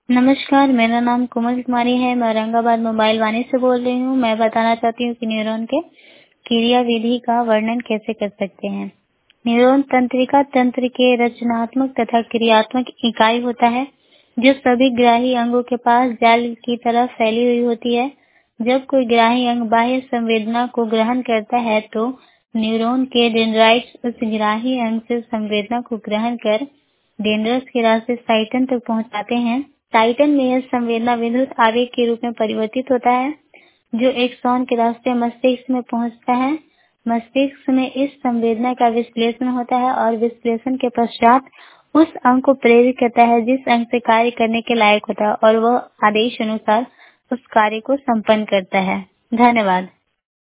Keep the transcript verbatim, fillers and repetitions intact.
नमस्कार, मेरा नाम कोमल कुमारी है। मैं औरंगाबाद मोबाइल वाणी से बोल रही हूँ। मैं बताना चाहती हूँ कि न्यूरॉन के क्रिया विधि का वर्णन कैसे कर सकते हैं। न्यूरॉन तंत्रिका तंत्र के रचनात्मक तथा क्रियात्मक इकाई होता है, जो सभी ग्राही अंगों के पास जाल की तरह फैली हुई होती है। जब कोई ग्राही अंग बाह्य संवेदना को ग्रहण करता है, तो न्यूरॉन के डेंड्राइट्स उस ग्राही अंग से संवेदना को ग्रहण कर डेंड्रस के रास्ते साइटन तक पहुंचाते हैं। साइटन में यह संवेदना विद्युत आवेग के रूप में परिवर्तित होता है, जो एक्सॉन के रास्ते मस्तिष्क में पहुंचता है। मस्तिष्क में इस संवेदना का विश्लेषण होता है और विश्लेषण के पश्चात उस अंग को प्रेरित करता है जिस अंग से कार्य करने के लायक होता है, और वह आदेश अनुसार उस कार्य को संपन्न करता है। धन्यवाद।